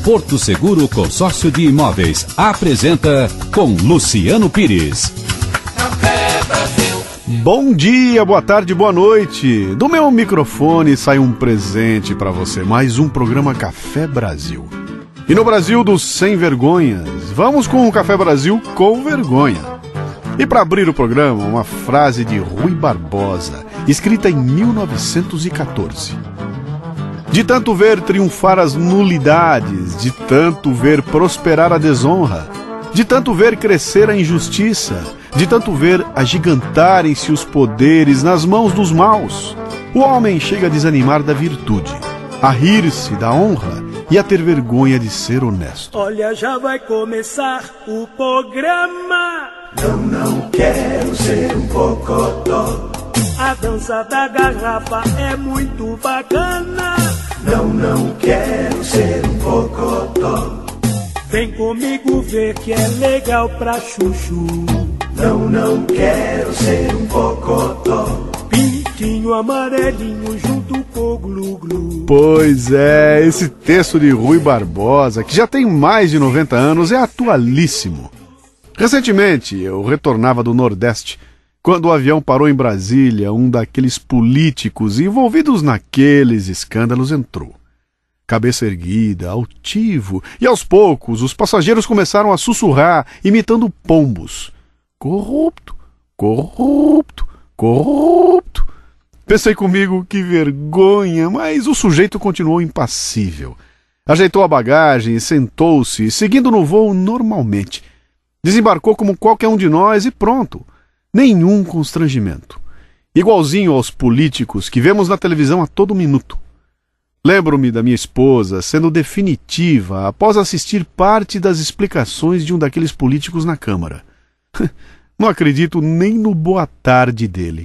Porto Seguro Consórcio de Imóveis apresenta com Luciano Pires. Bom dia, boa tarde, boa noite. Do meu microfone sai um presente para você. Mais um programa Café Brasil. E no Brasil dos sem vergonhas, vamos com o Café Brasil com vergonha. E para abrir o programa, uma frase de Rui Barbosa, escrita em 1914. De tanto ver triunfar as nulidades, de tanto ver prosperar a desonra, de tanto ver crescer a injustiça, de tanto ver agigantarem-se os poderes nas mãos dos maus, o homem chega a desanimar da virtude, a rir-se da honra e a ter vergonha de ser honesto. Olha, já vai começar o programa. Não quero ser um bocodó. A dança da garrafa é muito bacana. Não quero ser um bocodó. Vem comigo ver que é legal pra chuchu. Não quero ser um bocodó. Pintinho amarelinho junto com o glu-glu. Pois é, esse texto de Rui Barbosa, que já tem mais de 90 anos, é atualíssimo. Recentemente, eu retornava do Nordeste, quando o avião parou em Brasília, um daqueles políticos envolvidos naqueles escândalos entrou. Cabeça erguida, altivo, e aos poucos os passageiros começaram a sussurrar, imitando pombos. Corrupto, corrupto, corrupto. Pensei comigo, que vergonha, mas o sujeito continuou impassível. Ajeitou a bagagem e sentou-se, seguindo no voo normalmente. Desembarcou como qualquer um de nós e pronto. Nenhum constrangimento. Igualzinho aos políticos que vemos na televisão a todo minuto. Lembro-me da minha esposa sendo definitiva após assistir parte das explicações de um daqueles políticos na Câmara. Não acredito nem no boa tarde dele.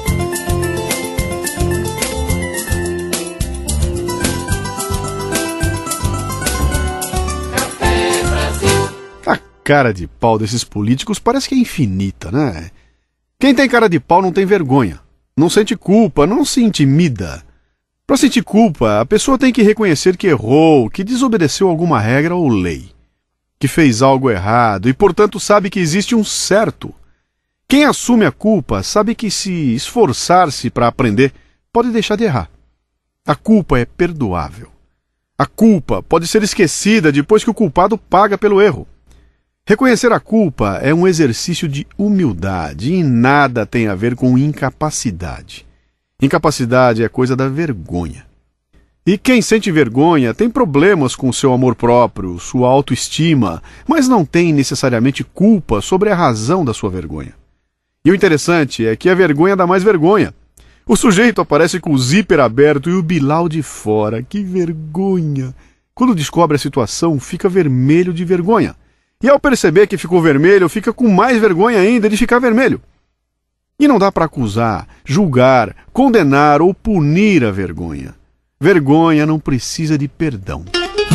A cara de pau desses políticos parece que é infinita, né? Quem tem cara de pau não tem vergonha, não sente culpa, não se intimida. Para sentir culpa, a pessoa tem que reconhecer que errou, que desobedeceu alguma regra ou lei, que fez algo errado e, portanto, sabe que existe um certo. Quem assume a culpa sabe que, se esforçar-se para aprender, pode deixar de errar. A culpa é perdoável. A culpa pode ser esquecida depois que o culpado paga pelo erro. Reconhecer a culpa é um exercício de humildade e nada tem a ver com incapacidade. Incapacidade é coisa da vergonha. E quem sente vergonha tem problemas com seu amor próprio, sua autoestima, mas não tem necessariamente culpa sobre a razão da sua vergonha. E o interessante é que a vergonha dá mais vergonha. O sujeito aparece com o zíper aberto e o bilau de fora. Que vergonha! Quando descobre a situação, fica vermelho de vergonha. E ao perceber que ficou vermelho, fica com mais vergonha ainda de ficar vermelho. E não dá para acusar, julgar, condenar ou punir a vergonha. Vergonha não precisa de perdão.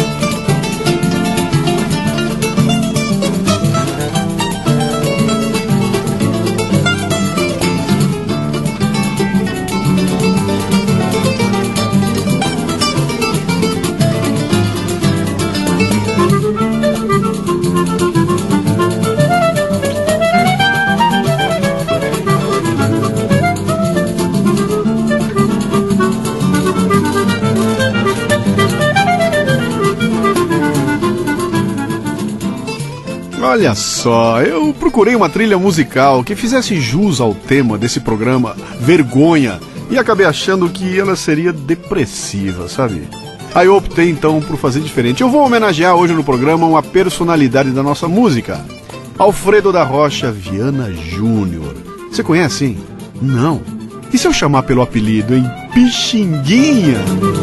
Olha só, eu procurei uma trilha musical que fizesse jus ao tema desse programa, vergonha, e acabei achando que ela seria depressiva, sabe? Aí eu optei então por fazer diferente. Eu vou homenagear hoje no programa uma personalidade da nossa música, Alfredo da Rocha Viana Júnior. Você conhece, hein? Não. E se eu chamar pelo apelido, hein? Pixinguinha!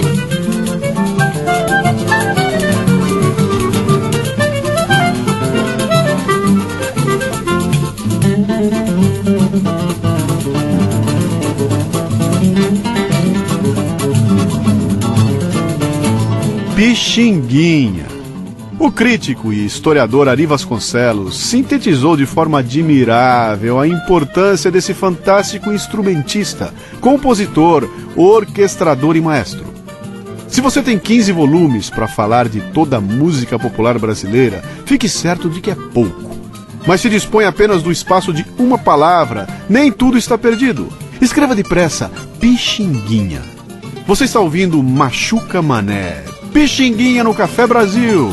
Pixinguinha. O crítico e historiador Ari Vasconcelos sintetizou de forma admirável a importância desse fantástico instrumentista, compositor, orquestrador e maestro. Se você tem 15 volumes para falar de toda a música popular brasileira, fique certo de que é pouco. Mas se dispõe apenas do espaço de uma palavra, nem tudo está perdido. Escreva depressa, Pixinguinha. Você está ouvindo Machuca Mané. Pixinguinha no Café Brasil.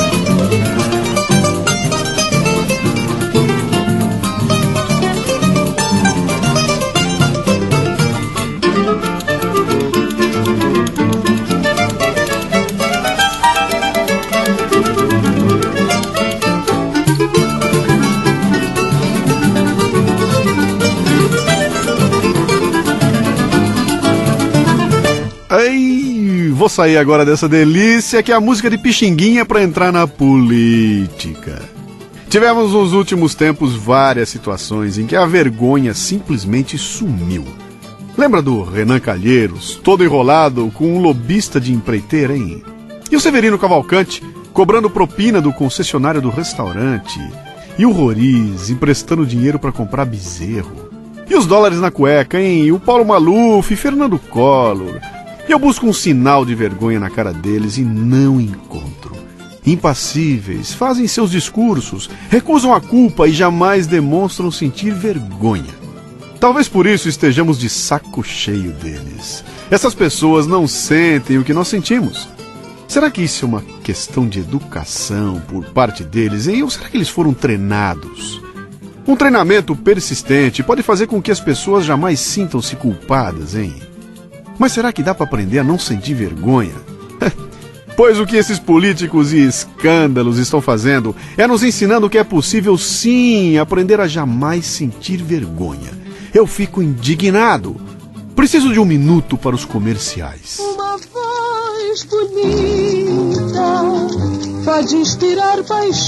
Vou sair agora dessa delícia que é a música de Pixinguinha para entrar na política. Tivemos nos últimos tempos várias situações em que a vergonha simplesmente sumiu. Lembra do Renan Calheiros, todo enrolado com um lobista de empreiteira, hein? E o Severino Cavalcante, cobrando propina do concessionário do restaurante? E o Roriz, emprestando dinheiro para comprar bezerro? E os dólares na cueca, hein? E o Paulo Maluf e Fernando Collor? E eu busco um sinal de vergonha na cara deles e não encontro. Impassíveis, fazem seus discursos, recusam a culpa e jamais demonstram sentir vergonha. Talvez por isso estejamos de saco cheio deles. Essas pessoas não sentem o que nós sentimos. Será que isso é uma questão de educação por parte deles, hein? Ou será que eles foram treinados? Um treinamento persistente pode fazer com que as pessoas jamais sintam-se culpadas, hein? Mas será que dá para aprender a não sentir vergonha? Pois o que esses políticos e escândalos estão fazendo é nos ensinando que é possível sim aprender a jamais sentir vergonha. Eu fico indignado. Preciso de um minuto para os comerciais. Uma voz bonita pode inspirar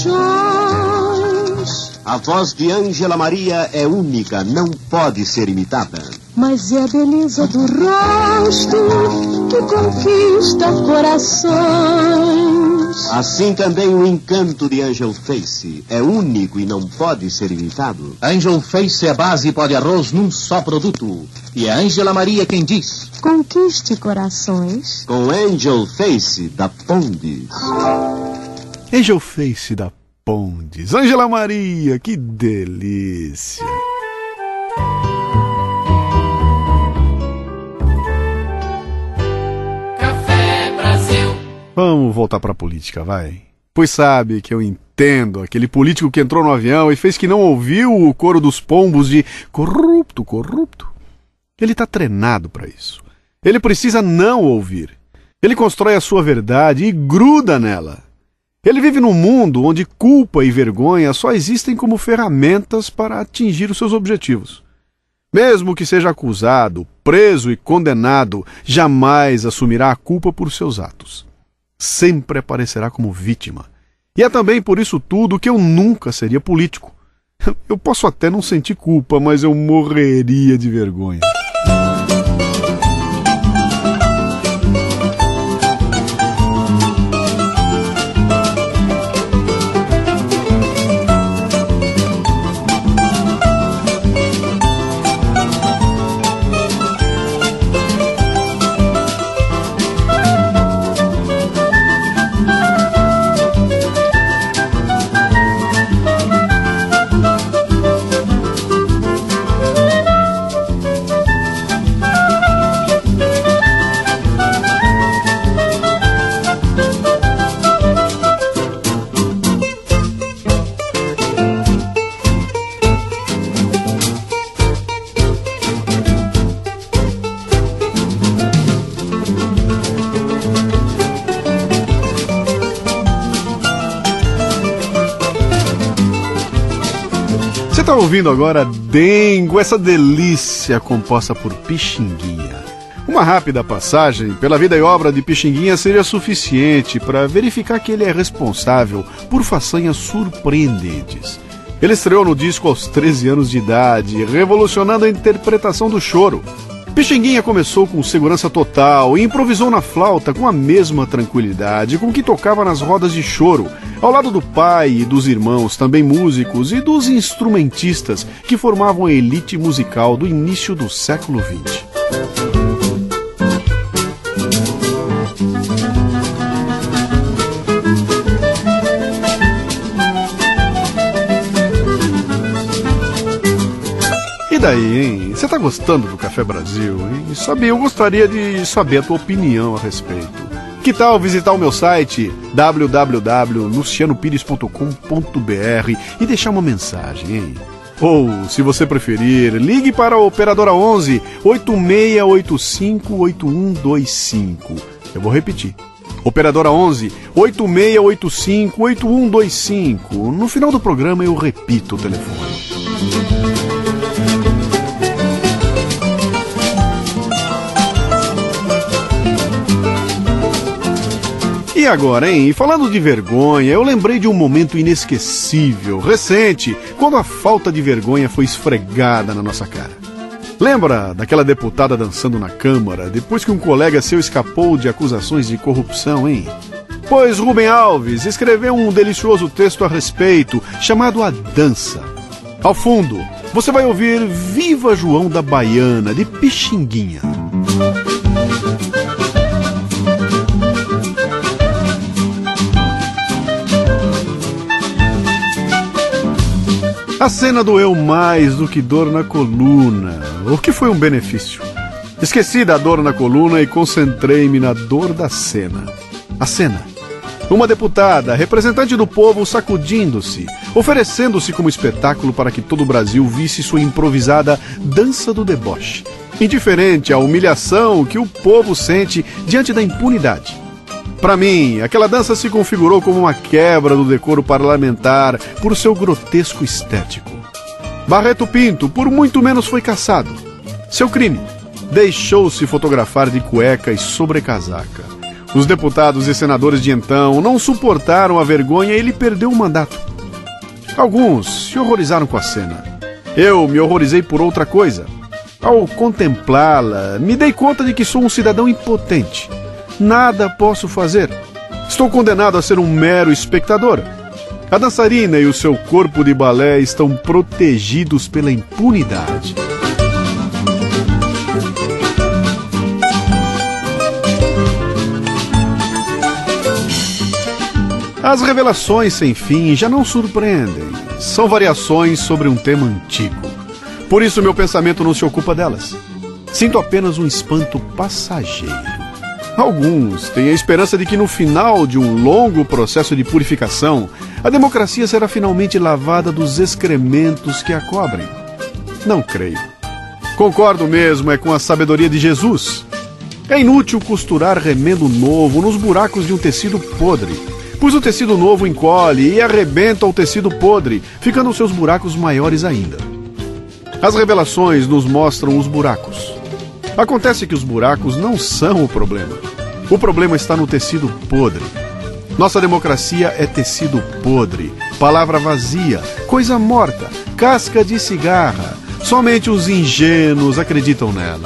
paixões. A voz de Ângela Maria é única, não pode ser imitada. Mas é a beleza do rosto que conquista corações. Assim também o encanto de Angel Face é único e não pode ser imitado. Angel Face é base e pó de arroz num só produto. E é Ângela Maria quem diz: conquiste corações. Com Angel Face da Pondes. Angel Face da Pondes. Ângela Maria, que delícia. Vamos voltar para a política, vai. Pois sabe que eu entendo aquele político que entrou no avião e fez que não ouviu o coro dos pombos de corrupto, corrupto. Ele está treinado para isso. Ele precisa não ouvir. Ele constrói a sua verdade e gruda nela. Ele vive num mundo onde culpa e vergonha só existem como ferramentas para atingir os seus objetivos. Mesmo que seja acusado, preso e condenado, jamais assumirá a culpa por seus atos. Sempre aparecerá como vítima. E é também por isso tudo que eu nunca seria político. Eu posso até não sentir culpa, mas eu morreria de vergonha. Você está ouvindo agora Dengo, essa delícia composta por Pixinguinha. Uma rápida passagem pela vida e obra de Pixinguinha seria suficiente para verificar que ele é responsável por façanhas surpreendentes. Ele estreou no disco aos 13 anos de idade, revolucionando a interpretação do choro. Pixinguinha começou com segurança total e improvisou na flauta com a mesma tranquilidade com que tocava nas rodas de choro, ao lado do pai e dos irmãos, também músicos, e dos instrumentistas que formavam a elite musical do início do século XX. daí, hein? Você tá gostando do Café Brasil? E eu gostaria de saber a tua opinião a respeito. Que tal visitar o meu site www.lucianopires.com.br e deixar uma mensagem, hein? Ou, se você preferir, ligue para a operadora 11 8685 8125. Eu vou repetir. Operadora 11 8685 8125. No final do programa eu repito o telefone. E agora, hein? Falando de vergonha, eu lembrei de um momento inesquecível, recente, quando a falta de vergonha foi esfregada na nossa cara. Lembra daquela deputada dançando na Câmara, depois que um colega seu escapou de acusações de corrupção, hein? Pois Rubem Alves escreveu um delicioso texto a respeito, chamado A Dança. Ao fundo, você vai ouvir Viva João da Baiana, de Pixinguinha. A cena doeu mais do que dor na coluna, o que foi um benefício. Esqueci da dor na coluna e concentrei-me na dor da cena. A cena. Uma deputada, representante do povo, sacudindo-se, oferecendo-se como espetáculo para que todo o Brasil visse sua improvisada dança do deboche, indiferente à humilhação que o povo sente diante da impunidade. Para mim, aquela dança se configurou como uma quebra do decoro parlamentar por seu grotesco estético. Barreto Pinto, por muito menos, foi cassado. Seu crime: deixou-se fotografar de cueca e sobrecasaca. Os deputados e senadores de então não suportaram a vergonha e ele perdeu o mandato. Alguns se horrorizaram com a cena. Eu me horrorizei por outra coisa. Ao contemplá-la, me dei conta de que sou um cidadão impotente. Nada posso fazer. Estou condenado a ser um mero espectador. A dançarina e o seu corpo de balé estão protegidos pela impunidade. As revelações sem fim já não surpreendem. São variações sobre um tema antigo. Por isso meu pensamento não se ocupa delas. Sinto apenas um espanto passageiro. Alguns têm a esperança de que no final de um longo processo de purificação, a democracia será finalmente lavada dos excrementos que a cobrem. Não creio. Concordo mesmo com a sabedoria de Jesus. É inútil costurar remendo novo nos buracos de um tecido podre, pois o tecido novo encolhe e arrebenta o tecido podre, ficando seus buracos maiores ainda. As revelações nos mostram os buracos. Acontece que os buracos não são o problema. O problema está no tecido podre. Nossa democracia é tecido podre, palavra vazia, coisa morta, casca de cigarra. Somente os ingênuos acreditam nela.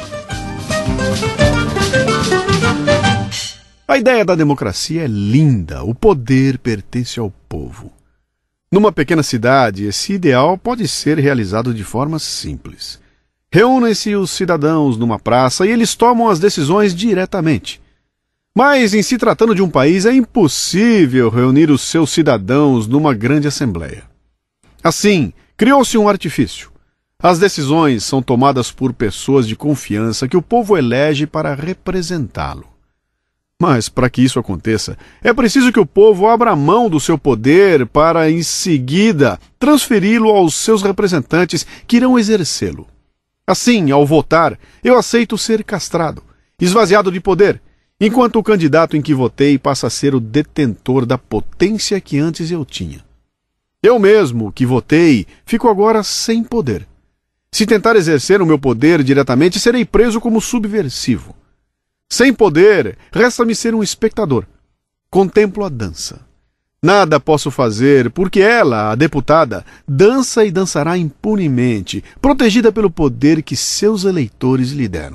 A ideia da democracia é linda, o poder pertence ao povo. Numa pequena cidade, esse ideal pode ser realizado de forma simples. Reúnem-se os cidadãos numa praça e eles tomam as decisões diretamente. Mas, em se tratando de um país, é impossível reunir os seus cidadãos numa grande assembleia. Assim, criou-se um artifício. As decisões são tomadas por pessoas de confiança que o povo elege para representá-lo. Mas, para que isso aconteça, é preciso que o povo abra mão do seu poder para, em seguida, transferi-lo aos seus representantes que irão exercê-lo. Assim, ao votar, eu aceito ser castrado, esvaziado de poder, enquanto o candidato em que votei passa a ser o detentor da potência que antes eu tinha. Eu mesmo, que votei, fico agora sem poder. Se tentar exercer o meu poder diretamente, serei preso como subversivo. Sem poder, resta-me ser um espectador. Contemplo a dança. Nada posso fazer, porque ela, a deputada, dança e dançará impunemente, protegida pelo poder que seus eleitores lhe deram.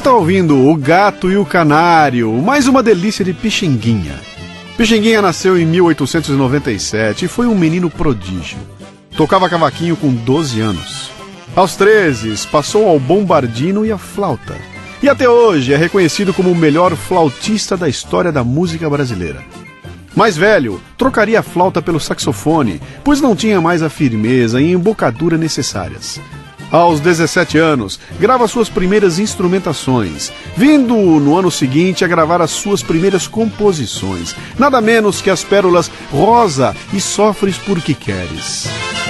tá ouvindo O Gato e o Canário, mais uma delícia de Pixinguinha. Pixinguinha nasceu em 1897 e foi um menino prodígio. Tocava cavaquinho com 12 anos. Aos 13, passou ao bombardino e à flauta. E até hoje é reconhecido como o melhor flautista da história da música brasileira. Mais velho, trocaria a flauta pelo saxofone, pois não tinha mais a firmeza e embocadura necessárias. Aos 17 anos, grava suas primeiras instrumentações, vindo no ano seguinte a gravar as suas primeiras composições, nada menos que as pérolas Rosa e Sofres Porque Queres.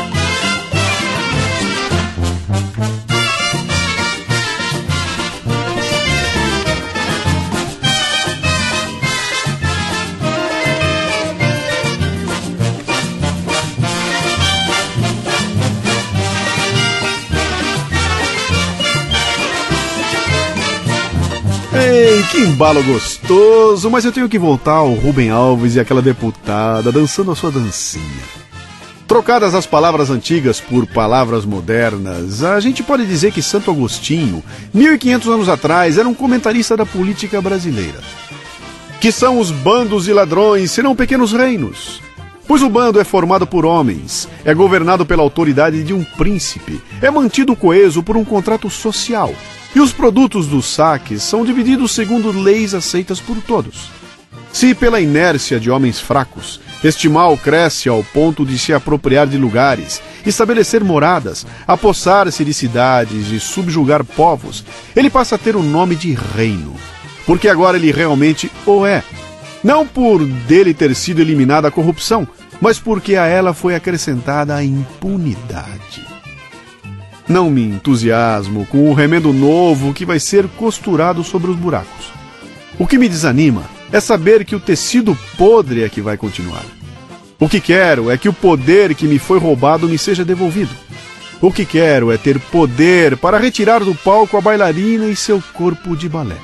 Ei, que embalo gostoso, mas eu tenho que voltar ao Rubem Alves e aquela deputada dançando a sua dancinha. Trocadas as palavras antigas por palavras modernas, a gente pode dizer que Santo Agostinho, 1500 anos atrás, era um comentarista da política brasileira. Que são os bandos e ladrões, senão pequenos reinos? Pois o bando é formado por homens, é governado pela autoridade de um príncipe, é mantido coeso por um contrato social. E os produtos dos saques são divididos segundo leis aceitas por todos. Se pela inércia de homens fracos, este mal cresce ao ponto de se apropriar de lugares, estabelecer moradas, apossar-se de cidades e subjugar povos, ele passa a ter o nome de reino. Porque agora ele realmente o é. Não por dele ter sido eliminada a corrupção, mas porque a ela foi acrescentada a impunidade. Não me entusiasmo com o remendo novo que vai ser costurado sobre os buracos. O que me desanima é saber que o tecido podre é que vai continuar. O que quero é que o poder que me foi roubado me seja devolvido. O que quero é ter poder para retirar do palco a bailarina e seu corpo de balé.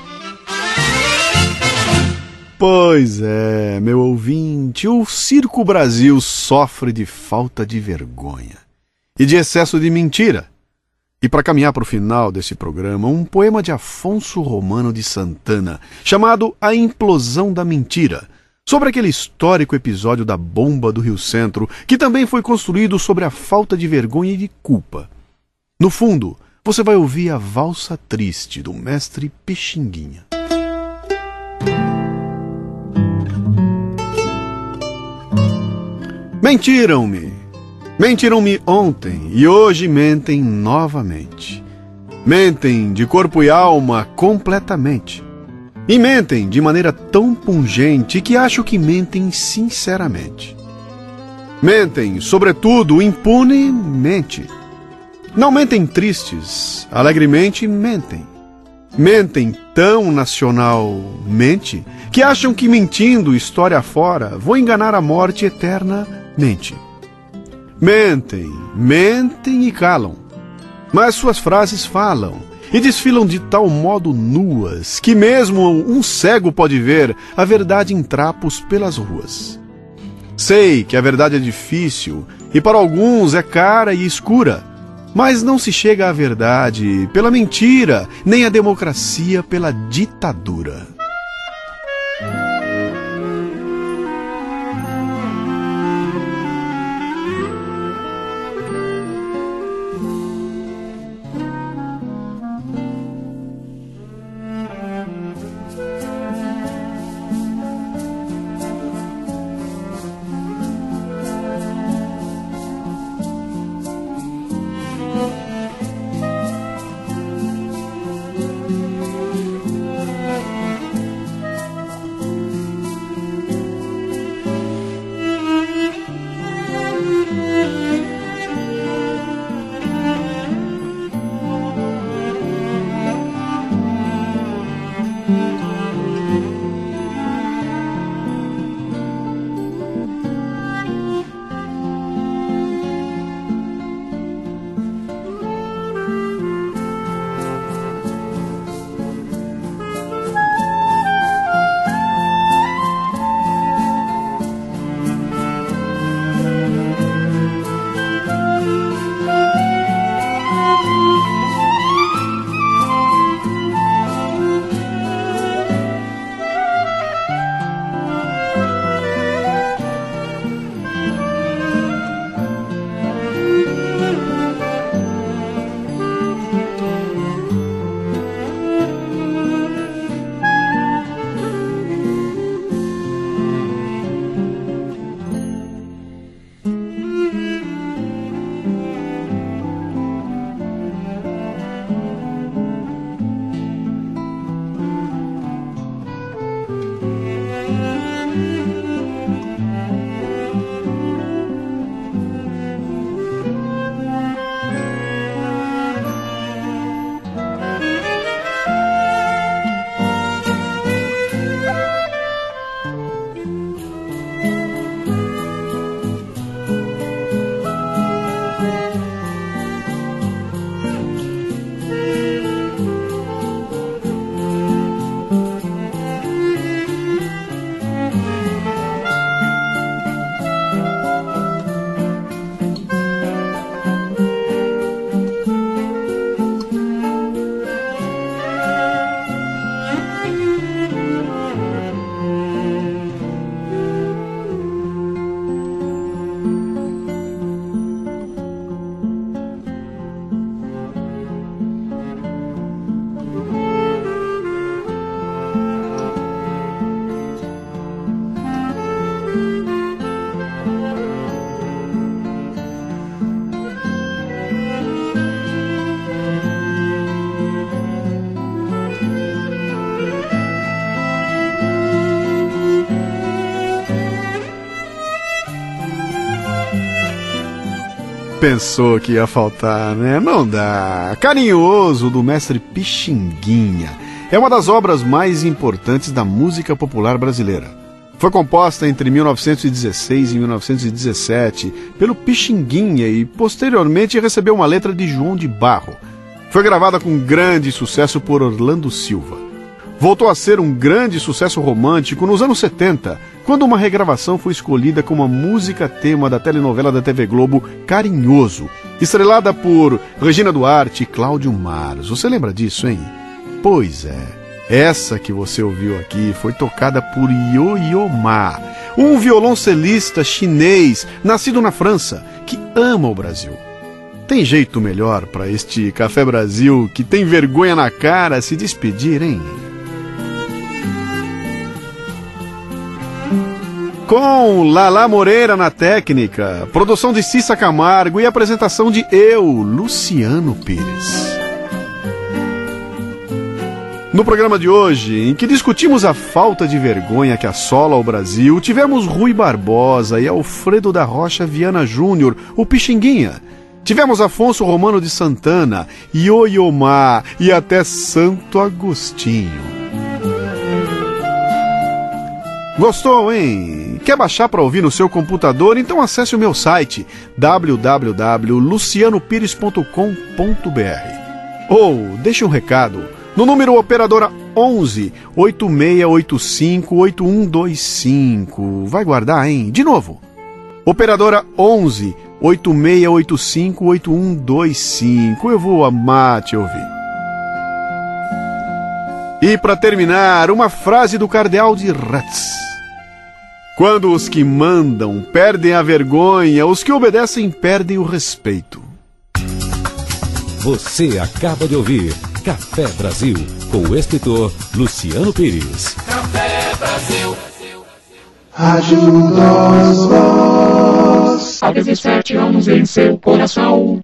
Pois é, meu ouvinte, o Circo Brasil sofre de falta de vergonha e de excesso de mentira. E para caminhar para o final desse programa, um poema de Afonso Romano de Santana, chamado A Implosão da Mentira, sobre aquele histórico episódio da bomba do Rio Centro, que também foi construído sobre a falta de vergonha e de culpa. No fundo, você vai ouvir a valsa triste do mestre Pixinguinha. Mentiram-me ontem e hoje mentem novamente. Mentem de corpo e alma completamente. E mentem de maneira tão pungente que acho que mentem sinceramente. Mentem, sobretudo, impunemente. Não mentem tristes, alegremente mentem. Mentem tão nacionalmente que acham que mentindo história fora vão enganar a morte eternamente. Mentem e calam, mas suas frases falam e desfilam de tal modo nuas que mesmo um cego pode ver a verdade em trapos pelas ruas. Sei que a verdade é difícil e para alguns é cara e escura, mas não se chega à verdade pela mentira, nem à democracia pela ditadura. pensou que ia faltar, né? Não dá. Carinhoso, do mestre Pixinguinha. É uma das obras mais importantes da música popular brasileira. Foi composta entre 1916 e 1917 pelo Pixinguinha e posteriormente recebeu uma letra de João de Barro. Foi gravada com grande sucesso por Orlando Silva. Voltou a ser um grande sucesso romântico nos anos 70, quando uma regravação foi escolhida como a música tema da telenovela da TV Globo Carinhoso, estrelada por Regina Duarte e Cláudio Maros. Você lembra disso, hein? Pois é, essa que você ouviu aqui foi tocada por Yo-Yo Ma, um violoncelista chinês nascido na França, que ama o Brasil. Tem jeito melhor para este Café Brasil que tem vergonha na cara se despedir, hein? Com Lala Moreira na técnica, produção de Cissa Camargo e apresentação de eu, Luciano Pires. No programa de hoje, em que discutimos a falta de vergonha que assola o Brasil, tivemos Rui Barbosa e Alfredo da Rocha Viana Júnior, o Pixinguinha. Tivemos Afonso Romano de Santana, Yo-Yo Ma e até Santo Agostinho. Gostou, hein? Quer baixar para ouvir no seu computador? Então acesse o meu site www.lucianopires.com.br ou deixe um recado no número operadora 11 8685 8125. Vai guardar, hein? De novo. Operadora 11 8685 8125. Eu vou amar te ouvir. E para terminar, uma frase do Cardeal de Retz. Quando os que mandam perdem a vergonha, os que obedecem perdem o respeito. Você acaba de ouvir Café Brasil, com o escritor Luciano Pires. Café Brasil. Ajuda-os, vós. Há 17 anos em seu coração.